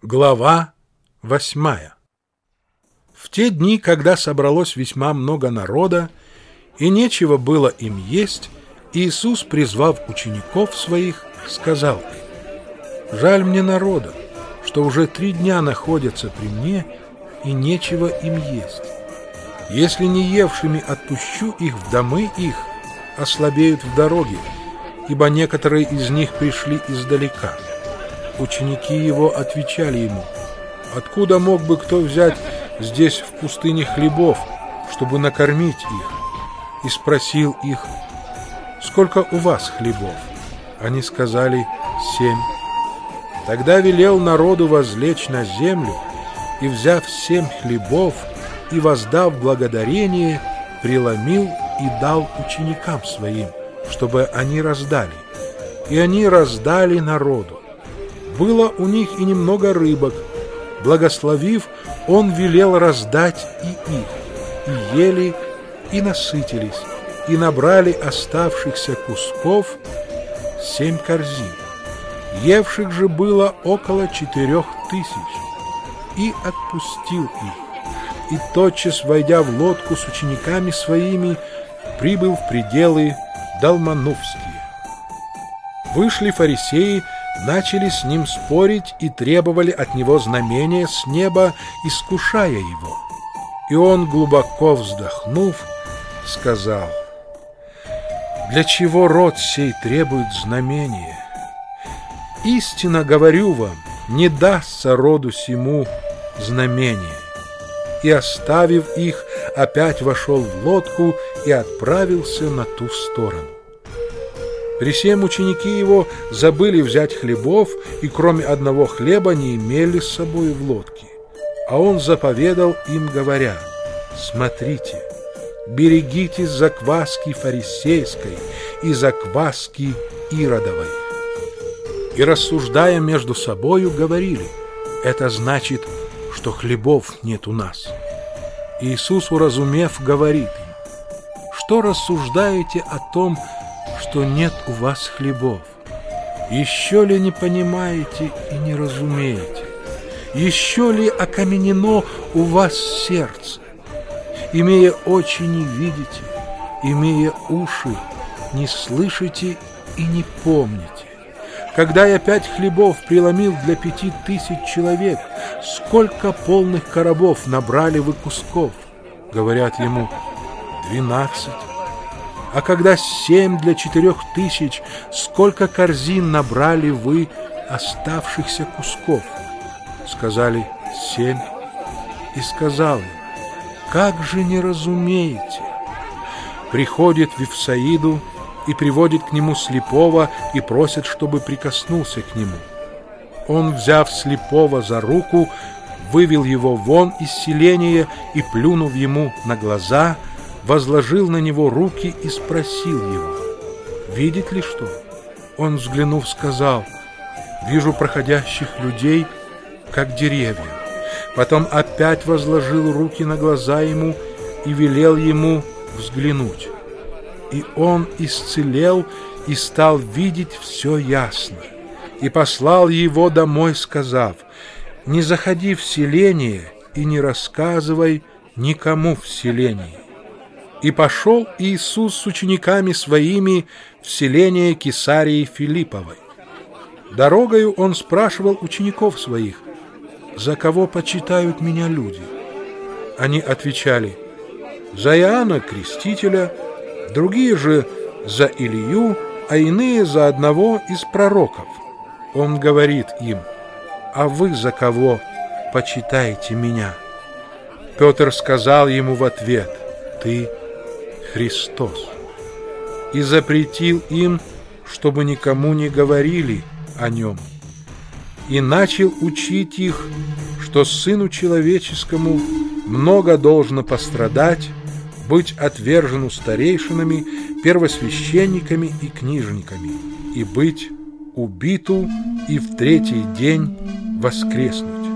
Глава 8. В те дни, когда собралось весьма много народа, и нечего было им есть, Иисус, призвав учеников своих, сказал им: «Жаль мне народа, что уже 3 дня находятся при мне, и нечего им есть. Если не евшими отпущу их в домы их, ослабеют в дороге, ибо некоторые из них пришли издалека». Ученики его отвечали ему: «Откуда мог бы кто взять здесь в пустыне хлебов, чтобы накормить их?» И спросил их: «Сколько у вас хлебов?» Они сказали: 7. Тогда велел народу возлечь на землю, и, взяв 7 хлебов и воздав благодарение, преломил и дал ученикам своим, чтобы они раздали. И они раздали народу. Было у них и немного рыбок. Благословив, он велел раздать и их. И ели, и насытились, и набрали оставшихся кусков 7 корзин. Евших же было около 4000. И отпустил их. И тотчас, войдя в лодку с учениками своими, прибыл в пределы Далманувские. Вышли фарисеи, начали с ним спорить и требовали от него знамения с неба, искушая его. И он, глубоко вздохнув, сказал: «Для чего род сей требует знамения? Истинно говорю вам, не дастся роду сему знамения». И, оставив их, опять вошел в лодку и отправился на ту сторону. При сем ученики его забыли взять хлебов, и кроме одного хлеба не имели с собой в лодке. А он заповедал им, говоря: «Смотрите, берегитесь закваски фарисейской и закваски Иродовой». И, рассуждая между собою, говорили: «Это значит, что хлебов нет у нас». Иисус, уразумев, говорит им: «Что рассуждаете о том, что нет у вас хлебов? Еще ли не понимаете и не разумеете? Еще ли окаменено у вас сердце? Имея очи, не видите, имея уши, не слышите и не помните. Когда я 5 хлебов преломил для 5000 человек, сколько полных коробов набрали вы кусков?» Говорят ему: 12. «А когда 7 для 4000, сколько корзин набрали вы оставшихся кусков?» Сказали: 7. И сказал им: «Как же не разумеете?» Приходит в Вифсаиду и приводит к нему слепого и просит, чтобы прикоснулся к нему. Он, взяв слепого за руку, вывел его вон из селения и, плюнув ему на глаза, возложил на него руки и спросил его: «Видит ли что?» Он, взглянув, сказал: «Вижу проходящих людей, как деревья». Потом опять возложил руки на глаза ему и велел ему взглянуть. И он исцелел и стал видеть все ясно. И послал его домой, сказав: «Не заходи в селение и не рассказывай никому в селении». И пошел Иисус с учениками своими в селение Кесарии Филипповой. Дорогою он спрашивал учеников своих: «За кого почитают меня люди?» Они отвечали: «За Иоанна Крестителя, другие же за Илию, а иные за одного из пророков». Он говорит им: «А вы за кого почитаете меня?» Петр сказал ему в ответ: «Ты Христос». И запретил им, чтобы никому не говорили о нем. И начал учить их, что Сыну Человеческому много должно пострадать, быть отвержену старейшинами, первосвященниками и книжниками, и быть убиту, и в 3-й день воскреснуть.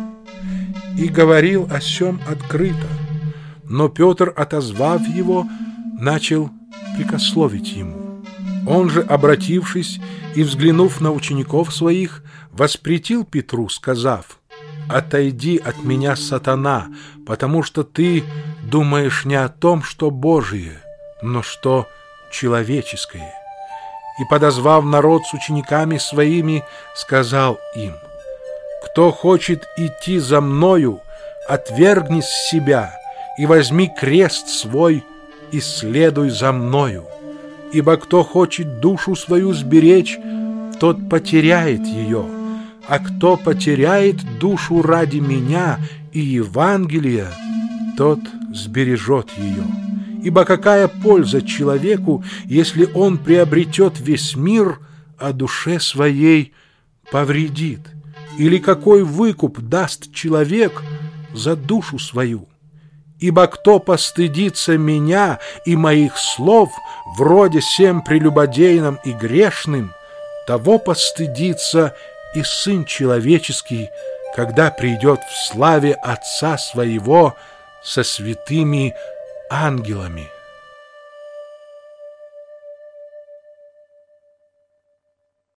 И говорил о сем открыто, но Петр, отозвав его, начал прикословить ему. Он же, обратившись и взглянув на учеников своих, воспретил Петру, сказав: «Отойди от меня, сатана, потому что ты думаешь не о том, что Божие, но что человеческое». И, подозвав народ с учениками своими, сказал им: «Кто хочет идти за мною, отвергни себя и возьми крест свой и следуй за мною. Ибо кто хочет душу свою сберечь, тот потеряет ее, а кто потеряет душу ради меня и Евангелия, тот сбережет ее. Ибо какая польза человеку, если он приобретет весь мир, а душе своей повредит? Или какой выкуп даст человек за душу свою? Ибо кто постыдится меня и моих слов, вроде сем прелюбодейным и грешным, того постыдится и Сын Человеческий, когда придет в славе Отца Своего со святыми ангелами».